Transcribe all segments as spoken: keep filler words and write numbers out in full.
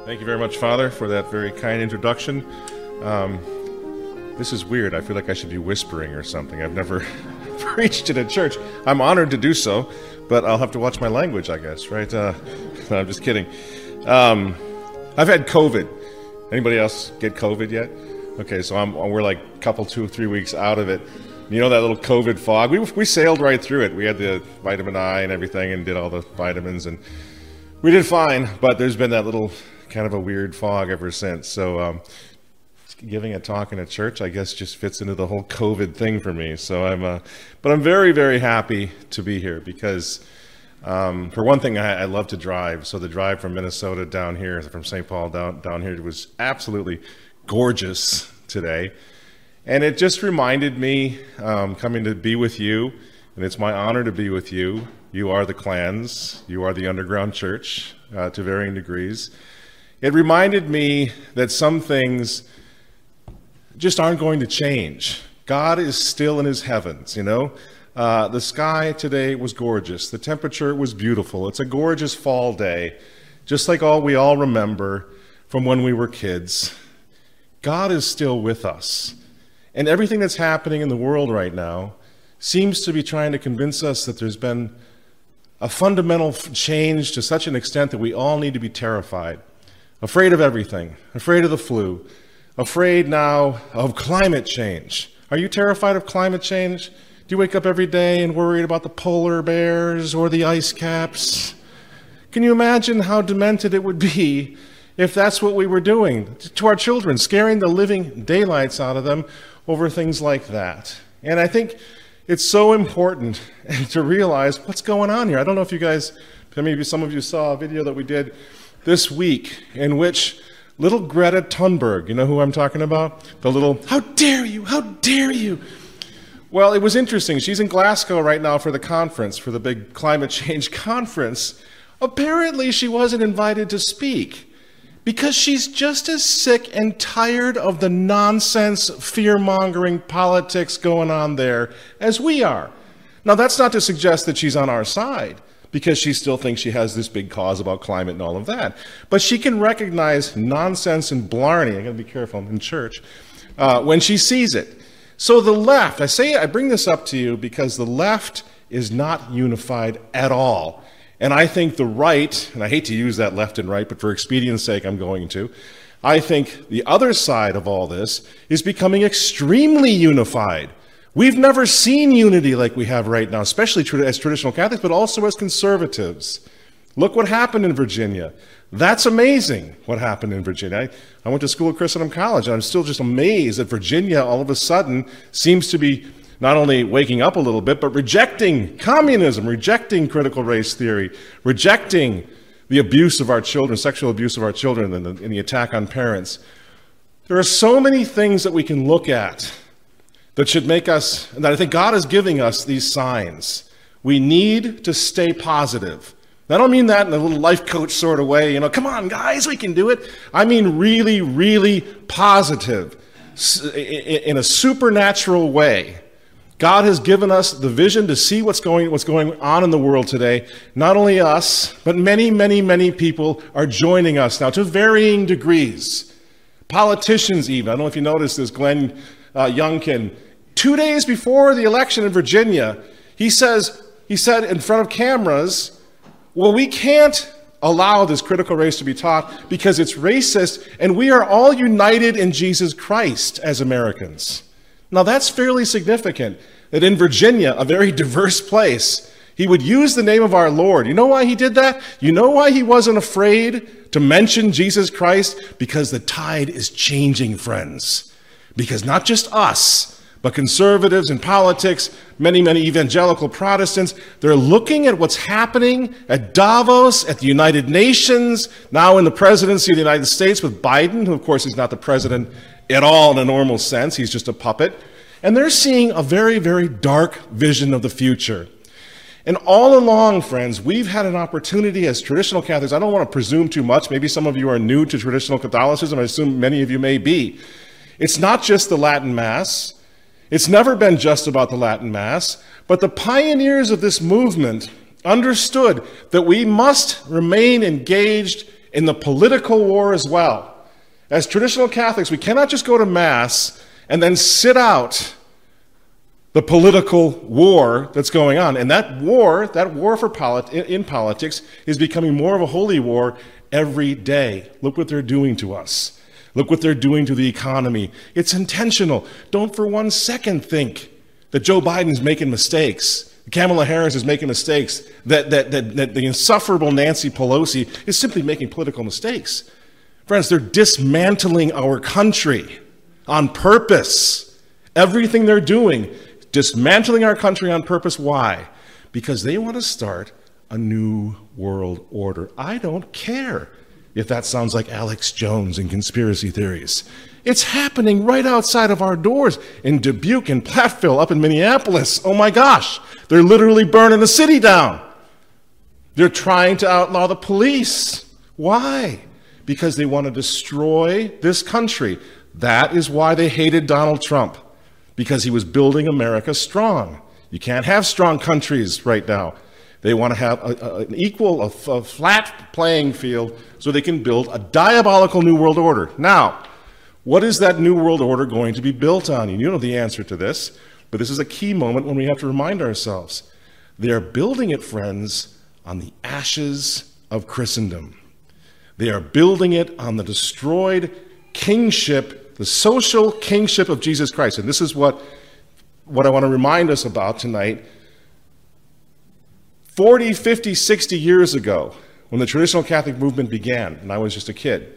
Thank you very much, Father, for that very kind introduction. Um, this is weird. I feel like I should be whispering or something. I've never preached in a church. I'm honored to do so, but I'll have to watch my language, I guess, right? Uh, no, I'm just kidding. Um, I've had COVID. Anybody else get COVID yet? Okay, so I'm, we're like a couple, two, three weeks out of it. You know that little COVID fog? We, we sailed right through it. We had the vitamin I and everything and did all the vitamins, and we did fine, but there's been that little kind of a weird fog ever since. So um, giving a talk in a church, I guess, just fits into the whole COVID thing for me. So I'm, uh, but I'm very, very happy to be here because, um, for one thing, I, I love to drive. So the drive from Minnesota down here, from Saint Paul down down here, was absolutely gorgeous today, and it just reminded me um, coming to be with you, and it's my honor to be with you. You are the clans. You are the underground church uh, to varying degrees. It reminded me that some things just aren't going to change. God is still in his heavens, you know. Uh, the sky today was gorgeous. The temperature was beautiful. It's a gorgeous fall day, just like all we all remember from when we were kids. God is still with us. And everything that's happening in the world right now seems to be trying to convince us that there's been a fundamental change to such an extent that we all need to be terrified. Afraid of everything, afraid of the flu, afraid now of climate change. Are you terrified of climate change? Do you wake up every day and worried about the polar bears or the ice caps? Can you imagine how demented it would be if that's what we were doing to our children, scaring the living daylights out of them over things like that? And I think it's so important to realize what's going on here. I don't know if you guys, maybe some of you saw a video that we did this week in which little Greta Thunberg, you know who I'm talking about? The little, how dare you, how dare you? Well, it was interesting. She's in Glasgow right now for the conference, for the big climate change conference. Apparently she wasn't invited to speak because she's just as sick and tired of the nonsense, fear-mongering politics going on there as we are. Now, that's not to suggest that she's on our side, because she still thinks she has this big cause about climate and all of that. But she can recognize nonsense and blarney, I gotta be careful, I'm in church, uh, when she sees it. So the left, I say, I bring this up to you because the left is not unified at all. And I think the right, and I hate to use that left and right, but for expedience sake I'm going to, I think the other side of all this is becoming extremely unified. We've never seen unity like we have right now, especially as traditional Catholics, but also as conservatives. Look what happened in Virginia. That's amazing, what happened in Virginia. I, I went to school at Christendom College, and I'm still just amazed that Virginia all of a sudden seems to be not only waking up a little bit, but rejecting communism, rejecting critical race theory, rejecting the abuse of our children, sexual abuse of our children, and the, and the attack on parents. There are so many things that we can look at that should make us, that I think God is giving us these signs. We need to stay positive. I don't mean that in a little life coach sort of way, you know, come on guys, we can do it. I mean really, really positive, in a supernatural way. God has given us the vision to see what's going, what's going on in the world today. Not only us, but many, many, many people are joining us now to varying degrees. Politicians even. I don't know if you noticed this, Glenn uh, Youngkin. Two days before the election in Virginia, he says, he said in front of cameras, well, we can't allow this critical race to be taught because it's racist, and we are all united in Jesus Christ as Americans. Now that's fairly significant, that in Virginia, a very diverse place, he would use the name of our Lord. You know why he did that? You know why he wasn't afraid to mention Jesus Christ? Because the tide is changing, friends. Because not just us, but conservatives in politics, many, many evangelical Protestants, they're looking at what's happening at Davos, at the United Nations, now in the presidency of the United States with Biden, who of course is not the president at all in a normal sense, he's just a puppet. And they're seeing a very, very dark vision of the future. And all along, friends, we've had an opportunity as traditional Catholics. I don't want to presume too much. Maybe some of you are new to traditional Catholicism. I assume many of you may be. It's not just the Latin Mass. It's never been just about the Latin Mass, but the pioneers of this movement understood that we must remain engaged in the political war as well. As traditional Catholics, we cannot just go to Mass and then sit out the political war that's going on. And that war, that war for polit- in politics is becoming more of a holy war every day. Look what they're doing to us. Look what they're doing to the economy. It's intentional. Don't for one second think that Joe Biden's making mistakes, Kamala Harris is making mistakes, that, that, that, that the insufferable Nancy Pelosi is simply making political mistakes. Friends, they're dismantling our country on purpose. Everything they're doing, dismantling our country on purpose. Why? Because they want to start a new world order. I don't care if that sounds like Alex Jones and conspiracy theories. It's happening right outside of our doors in Dubuque and Platteville, up in Minneapolis. Oh my gosh, they're literally burning the city down. They're trying to outlaw the police. Why? Because they want to destroy this country. That is why they hated Donald Trump, because he was building America strong. You can't have strong countries right now. They want to have a, a, an equal, a, a flat playing field so they can build a diabolical new world order. Now, what is that new world order going to be built on? And you know the answer to this, but this is a key moment when we have to remind ourselves. They are building it, friends, on the ashes of Christendom. They are building it on the destroyed kingship, the social kingship of Jesus Christ. And this is what, what I want to remind us about tonight. forty, fifty, sixty years ago, when the traditional Catholic movement began, and I was just a kid,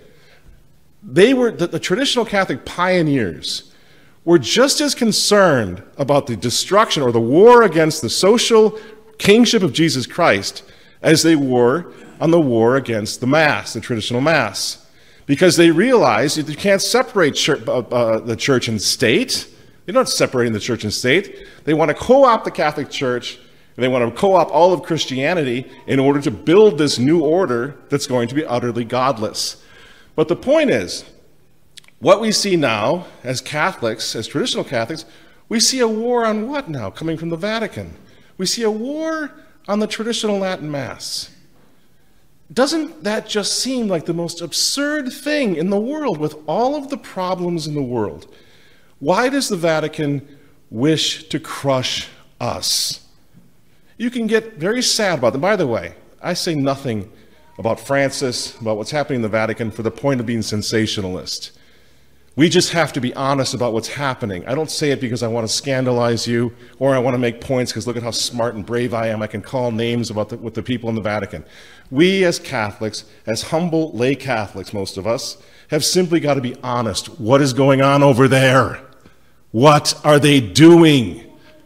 they were, the, the traditional Catholic pioneers were just as concerned about the destruction or the war against the social kingship of Jesus Christ as they were on the war against the Mass, the traditional Mass. Because they realized that you can't separate church, uh, uh, the church and state. They're not separating the church and state. They want to co-opt the Catholic Church, and they want to co-opt all of Christianity in order to build this new order that's going to be utterly godless. But the point is, what we see now as Catholics, as traditional Catholics, we see a war on what now coming from the Vatican? We see a war on the traditional Latin Mass. Doesn't that just seem like the most absurd thing in the world with all of the problems in the world? Why does the Vatican wish to crush us? You can get very sad about them. By the way, I say nothing about Francis, about what's happening in the Vatican for the point of being sensationalist. We just have to be honest about what's happening. I don't say it because I want to scandalize you or I want to make points because look at how smart and brave I am. I can call names about the, with the people in the Vatican. We as Catholics, as humble lay Catholics, most of us, have simply got to be honest. What is going on over there? What are they doing?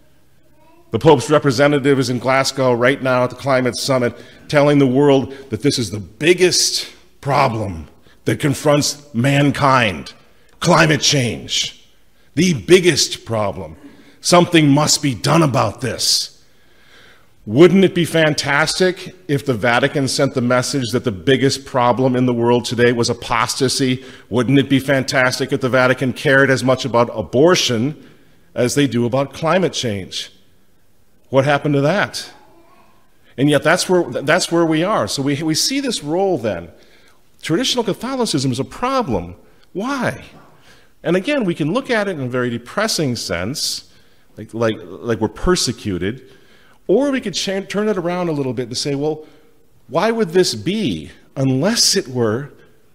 The Pope's representative is in Glasgow right now at the Climate Summit telling the world that this is the biggest problem that confronts mankind. Climate change, the biggest problem. Something must be done about this. Wouldn't it be fantastic if the Vatican sent the message that the biggest problem in the world today was apostasy? Wouldn't it be fantastic if the Vatican cared as much about abortion as they do about climate change? What happened to that? And yet that's where, that's where we are. So we, we see this role then. Traditional Catholicism is a problem. Why? And again, we can look at it in a very depressing sense, like, like, like we're persecuted, or we could ch- turn it around a little bit and say, well, why would this be unless it were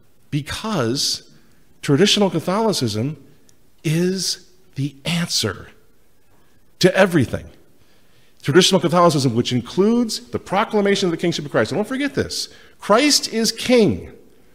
because traditional Catholicism is the answer to everything. Traditional Catholicism, which includes the proclamation of the kingship of Christ. And don't forget this. Christ is king.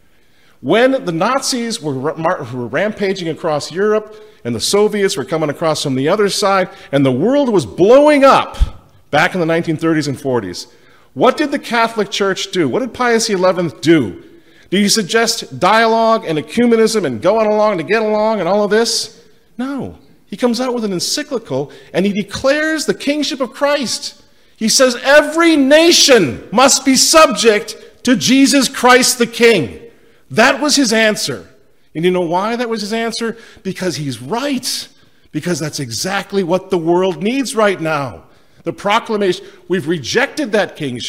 When the Nazis were, were rampaging across Europe and the Soviets were coming across from the other side and the world was blowing up back in the nineteen thirties and forties, what did the Catholic Church do? What did Pius the eleventh do? Did he suggest dialogue and ecumenism and going along to get along and all of this? No. He comes out with an encyclical and he declares the kingship of Christ. He says every nation must be subject to Jesus Christ the King. That was his answer. And you know why that was his answer? Because he's right. Because that's exactly what the world needs right now. The proclamation, we've rejected that kingship,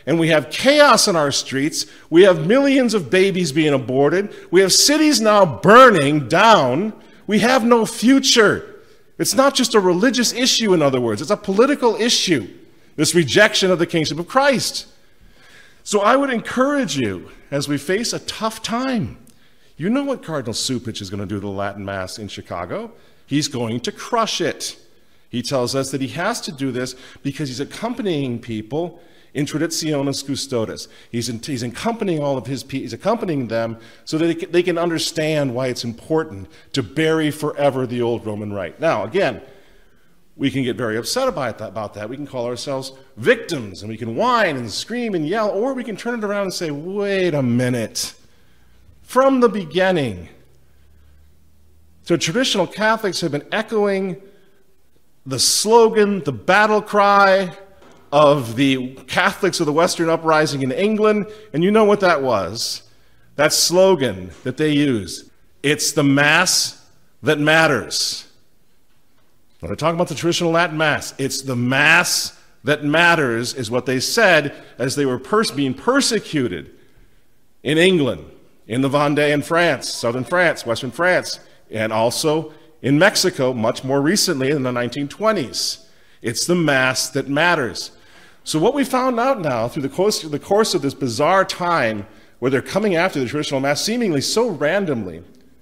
and we have chaos in our streets. We have millions of babies being aborted. We have cities now burning down. We have no future. It's not just a religious issue, in other words. It's a political issue, this rejection of the kingship of Christ. So I would encourage you, as we face a tough time, you know what Cardinal Cupich is going to do to the Latin Mass in Chicago? He's going to crush it. He tells us that he has to do this because he's accompanying people in Traditionis Custodes. He's, in, he's accompanying all of his people, he's accompanying them so that they can, they can understand why it's important to bury forever the old Roman rite. Now, again, we can get very upset about that, about that. We can call ourselves victims, and we can whine and scream and yell, or we can turn it around and say, wait a minute. From the beginning, so traditional Catholics have been echoing the slogan, the battle cry of the Catholics of the Western Uprising in England, and you know what that was. That slogan that they used, it's the Mass that matters. When I talk about the traditional Latin Mass, it's the Mass that matters is what they said as they were pers- being persecuted in England, in the Vendée in France, southern France, western France, and also in Mexico, much more recently in the nineteen twenties. It's the Mass that matters. So what we found out now through the course, the course of this bizarre time where they're coming after the traditional Mass seemingly so randomly,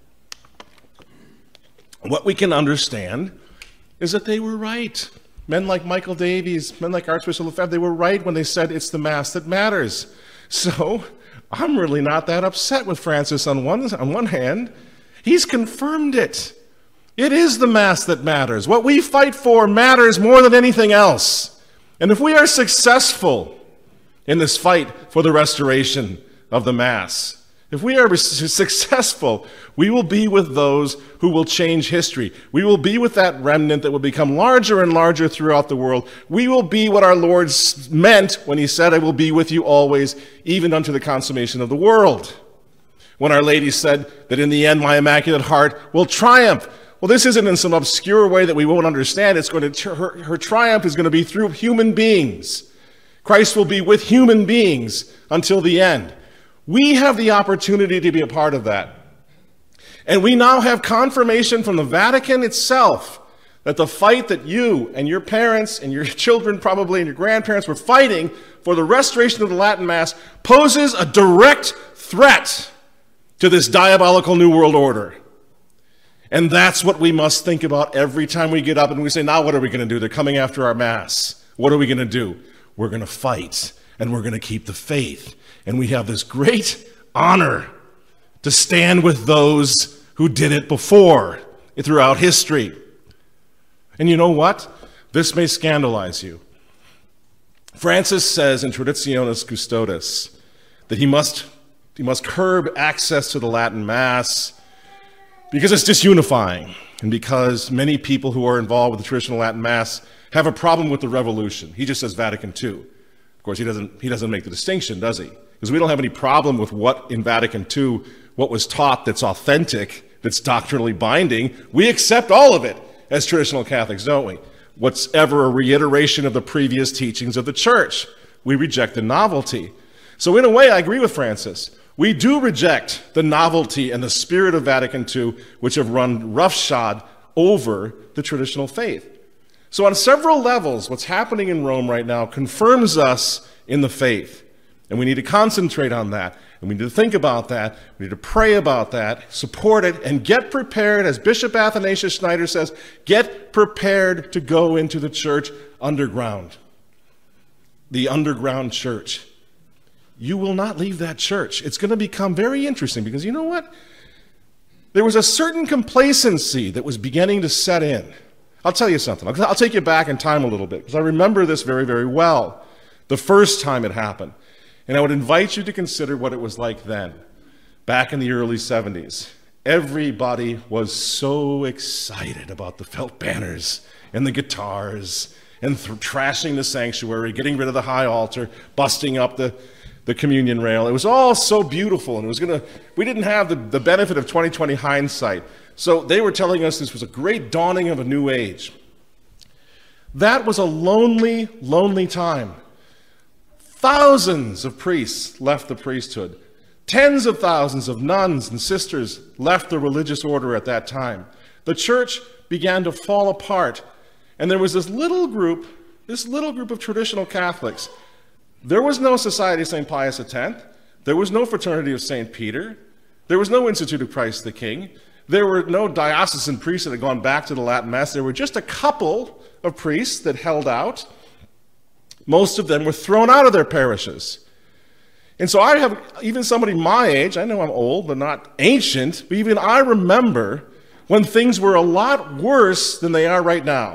what we can understand is that they were right. Men like Michael Davies, men like Archbishop Lefebvre, they were right when they said it's the Mass that matters. So I'm really not that upset with Francis on one, on one hand. He's confirmed it. It is the Mass that matters. What we fight for matters more than anything else. And if we are successful in this fight for the restoration of the Mass, if we are successful, we will be with those who will change history. We will be with that remnant that will become larger and larger throughout the world. We will be what our Lord meant when he said, I will be with you always, even unto the consummation of the world. When Our Lady said that in the end, my Immaculate Heart will triumph. Well, this isn't in some obscure way that we won't understand. It's going to, her, her triumph is going to be through human beings. Christ will be with human beings until the end. We have the opportunity to be a part of that. And we now have confirmation from the Vatican itself that the fight that you and your parents and your children probably and your grandparents were fighting for the restoration of the Latin Mass poses a direct threat to this diabolical New World Order. And that's what we must think about every time we get up and we say, now what are we going to do? They're coming after our Mass. What are we going to do? We're going to fight, and we're going to keep the faith. And we have this great honor to stand with those who did it before throughout history. And you know what? This may scandalize you. Francis says in Traditionis Custodes that he must, he must curb access to the Latin Mass because it's disunifying, and because many people who are involved with the traditional Latin Mass have a problem with the revolution. He just says Vatican Two. Of course, he doesn't, he doesn't make the distinction, does he? Because we don't have any problem with what in Vatican Two, what was taught that's authentic, that's doctrinally binding. We accept all of it as traditional Catholics, don't we? What's ever a reiteration of the previous teachings of the Church. We reject the novelty. So in a way, I agree with Francis. We do reject the novelty and the spirit of Vatican Two, which have run roughshod over the traditional faith. So on several levels, what's happening in Rome right now confirms us in the faith. And we need to concentrate on that. And we need to think about that. We need to pray about that, support it, and get prepared, as Bishop Athanasius Schneider says, get prepared to go into the church underground. The underground church. You will not leave that church. It's going to become very interesting because you know what? There was a certain complacency that was beginning to set in. I'll tell you something. I'll, I'll take you back in time a little bit because I remember this very, very well. The first time it happened. And I would invite you to consider what it was like then, back in the early seventies. Everybody was so excited about the felt banners and the guitars and th- trashing the sanctuary, getting rid of the high altar, busting up the, the communion rail. It was all so beautiful, and it was gonna. We didn't have the, the benefit of twenty twenty hindsight. So they were telling us this was a great dawning of a new age. That was a lonely, lonely time. Thousands of priests left the priesthood. Tens of thousands of nuns and sisters left the religious order at that time. The church began to fall apart, and there was this little group, this little group of traditional Catholics. There was no Society of Saint Pius X. There was no Fraternity of Saint Peter. There was no Institute of Christ the King. There were no diocesan priests that had gone back to the Latin Mass. There were just a couple of priests that held out. Most of them were thrown out of their parishes. And so I have, even somebody my age, I know I'm old, but not ancient, but even I remember when things were a lot worse than they are right now.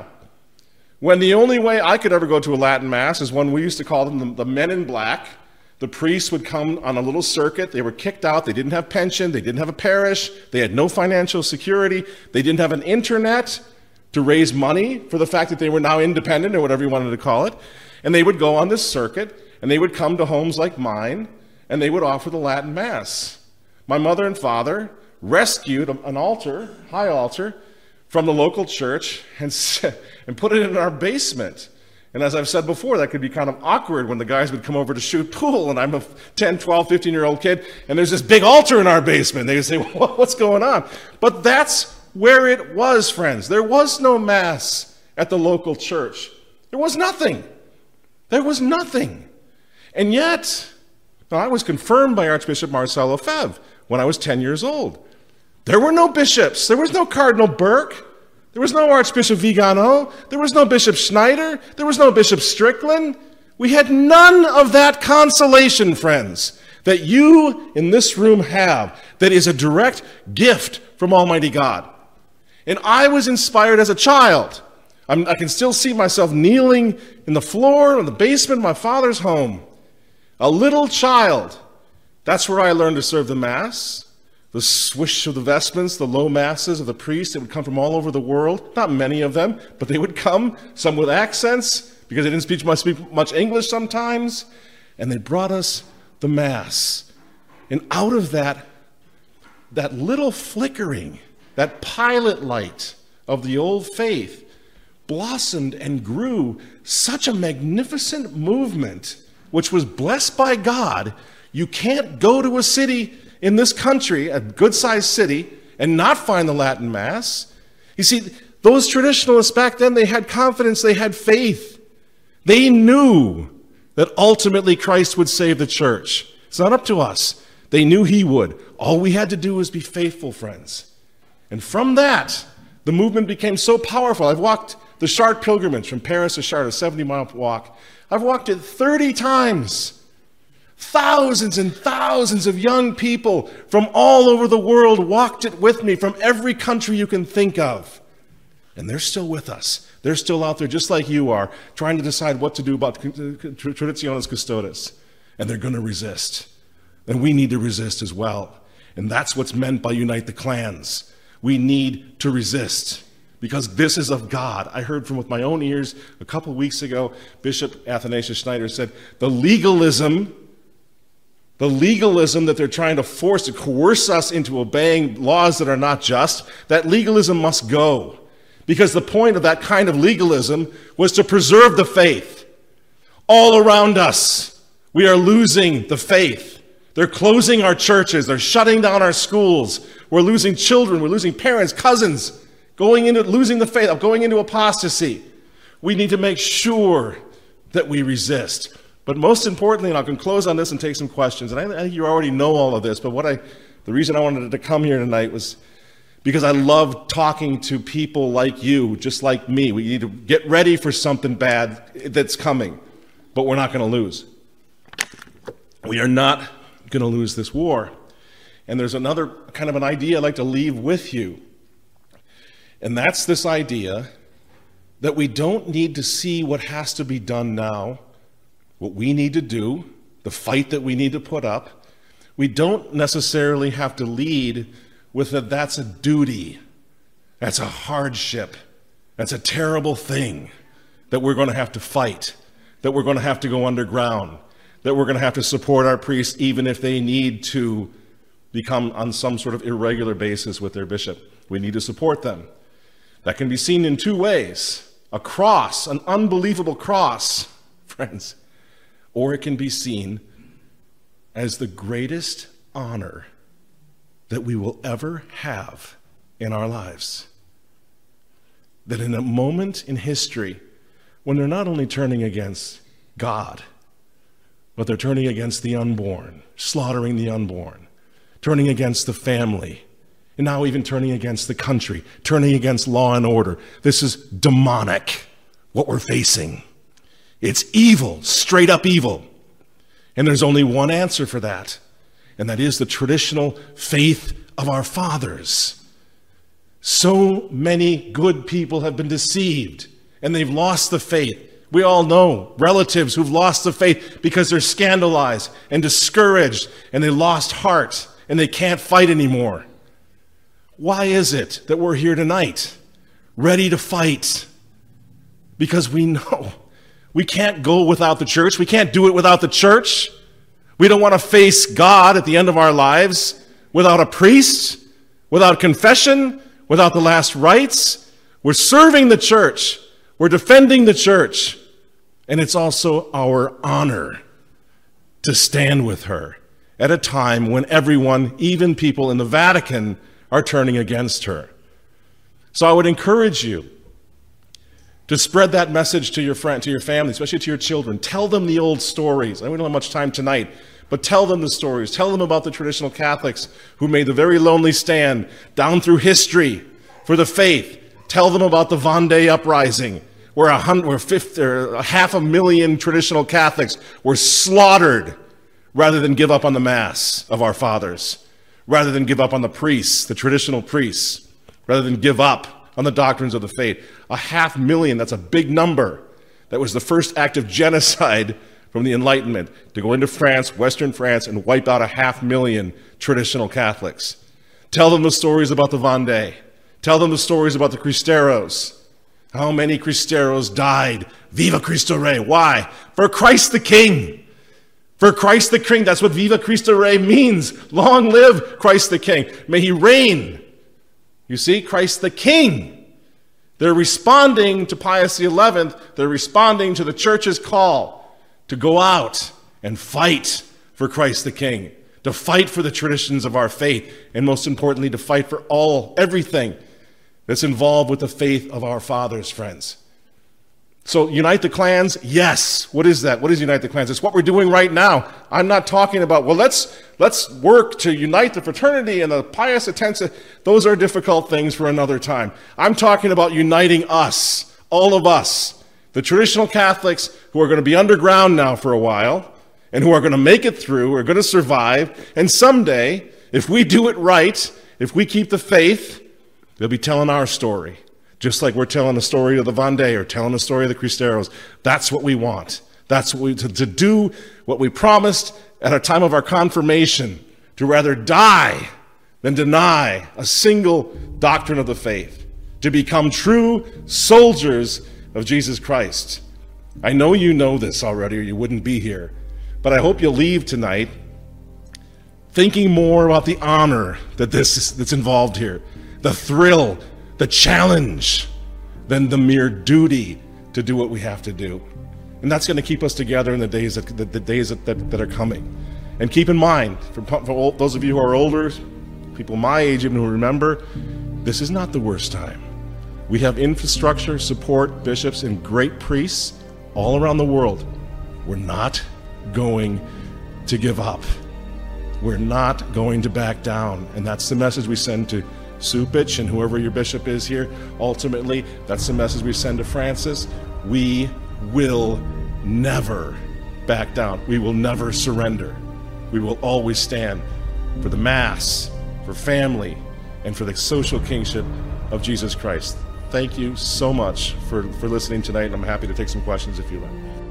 When the only way I could ever go to a Latin Mass is when we used to call them the, the men in black. The priests would come on a little circuit. They were kicked out. They didn't have pension. They didn't have a parish. They had no financial security. They didn't have an internet to raise money for the fact that they were now independent, or whatever you wanted to call it. And they would go on this circuit, and they would come to homes like mine, and they would offer the Latin Mass. My mother and father rescued an altar, high altar, from the local church and, and put it in our basement. And as I've said before, that could be kind of awkward when the guys would come over to shoot pool, and I'm a ten, twelve, fifteen-year-old kid, and there's this big altar in our basement. They would say, well, what's going on? But that's where it was, friends. There was no Mass at the local church. There was nothing. There was nothing. And yet, I was confirmed by Archbishop Marcel Lefebvre when I was ten years old. There were no bishops. There was no Cardinal Burke. There was no Archbishop Vigano. There was no Bishop Schneider. There was no Bishop Strickland. We had none of that consolation, friends, that you in this room have, that is a direct gift from Almighty God. And I was inspired as a child. I'm, I can still see myself kneeling in the floor in the basement of my father's home. A little child. That's where I learned to serve the Mass. The swish of the vestments, the low masses of the priests that would come from all over the world. Not many of them, but they would come, some with accents, because they didn't speak much, speak much English sometimes. And they brought us the Mass. And out of that, that little flickering, that pilot light of the old faith, blossomed and grew such a magnificent movement, which was blessed by God. You can't go to a city in this country, a good-sized city, and not find the Latin Mass. You see, those traditionalists back then, they had confidence, they had faith. They knew that ultimately Christ would save the church. It's not up to us. They knew he would. All we had to do was be faithful, friends. And from that, the movement became so powerful. I've walked the Chartres pilgrimage from Paris to Chartres, a seventy-mile walk. I've walked it thirty times. Thousands and thousands of young people from all over the world walked it with me, from every country you can think of. And they're still with us. They're still out there just like you are, trying to decide what to do about Traditionis Custodes. And they're going to resist. And we need to resist as well. And that's what's meant by Unite the Clans. We need to resist, because this is of God. I heard from with my own ears a couple weeks ago, Bishop Athanasius Schneider said, the legalism The legalism that they're trying to force, to coerce us into obeying laws that are not just, that legalism must go. Because the point of that kind of legalism was to preserve the faith. All around us, we are losing the faith. They're closing our churches. They're shutting down our schools. We're losing children. We're losing parents, cousins, going into losing the faith, going into apostasy. We need to make sure that we resist. But most importantly, and I can close on this and take some questions, and I, I think you already know all of this, but what I, the reason I wanted to come here tonight was because I love talking to people like you, just like me. We need to get ready for something bad that's coming, but we're not going to lose. We are not going to lose this war. And there's another kind of an idea I'd like to leave with you, and that's this idea that we don't need to see what has to be done now, what we need to do, the fight that we need to put up. We don't necessarily have to lead with that that's a duty, that's a hardship, that's a terrible thing that we're going to have to fight, that we're going to have to go underground, that we're going to have to support our priests even if they need to become on some sort of irregular basis with their bishop. We need to support them. That can be seen in two ways. A cross, an unbelievable cross, friends, or it can be seen as the greatest honor that we will ever have in our lives. That in a moment in history when they're not only turning against God, but they're turning against the unborn, slaughtering the unborn, turning against the family, and now even turning against the country, turning against law and order. This is demonic, what we're facing. It's evil, straight up evil. And there's only one answer for that, and that is the traditional faith of our fathers. So many good people have been deceived, and they've lost the faith. We all know relatives who've lost the faith because they're scandalized and discouraged, and they lost heart, and they can't fight anymore. Why is it that we're here tonight, ready to fight? Because we know we can't go without the church. We can't do it without the church. We don't want to face God at the end of our lives without a priest, without confession, without the last rites. We're serving the church. We're defending the church. And it's also our honor to stand with her at a time when everyone, even people in the Vatican, are turning against her. So I would encourage you to spread that message to your friend, to your family, especially to your children. Tell them the old stories. I don't have much time tonight, but tell them the stories. Tell them about the traditional Catholics who made the very lonely stand down through history for the faith. Tell them about the Vendée uprising, where a hundred, where fifth, or a half a million traditional Catholics were slaughtered rather than give up on the Mass of our fathers, rather than give up on the priests, the traditional priests, rather than give up on the doctrines of the faith. A half million, that's a big number. That was the first act of genocide from the Enlightenment, to go into France, Western France, and wipe out a half million traditional Catholics. Tell them the stories about the Vendée. Tell them the stories about the Cristeros. How many Cristeros died? Viva Cristo Rey. Why? For Christ the King. For Christ the King. That's what Viva Cristo Rey means. Long live Christ the King. May he reign. You see, Christ the King. They're responding to Pius the eleventh. They're responding to the church's call to go out and fight for Christ the King, to fight for the traditions of our faith, and most importantly, to fight for all, everything that's involved with the faith of our fathers, friends. So unite the clans, yes. What is that? What is unite the clans? It's what we're doing right now. I'm not talking about, well, let's let's work to unite the fraternity and the pious attention. Those are difficult things for another time. I'm talking about uniting us, all of us, the traditional Catholics who are going to be underground now for a while and who are going to make it through, are going to survive, and someday, if we do it right, if we keep the faith, they'll be telling our story. Just like we're telling the story of the Vendée or telling the story of the Cristeros. That's what we want. That's what we, to, to do what we promised at our time of our confirmation, to rather die than deny a single doctrine of the faith, to become true soldiers of Jesus Christ. I know you know this already or you wouldn't be here, but I hope you'll leave tonight thinking more about the honor that this is, that's involved here, the thrill, the challenge, than the mere duty to do what we have to do. And that's going to keep us together in the days that, the, the days that, that, that are coming. And keep in mind, for, for those of you who are older, people my age even who remember, this is not the worst time. We have infrastructure, support, bishops, and great priests all around the world. We're not going to give up. We're not going to back down. And that's the message we send to Cupich and whoever your bishop is here. Ultimately, that's the message we send to Francis. We will never back down. We will never surrender. We will always stand for the Mass, for family, and for the social kingship of Jesus Christ. Thank you so much for, for listening tonight, and I'm happy to take some questions if you like.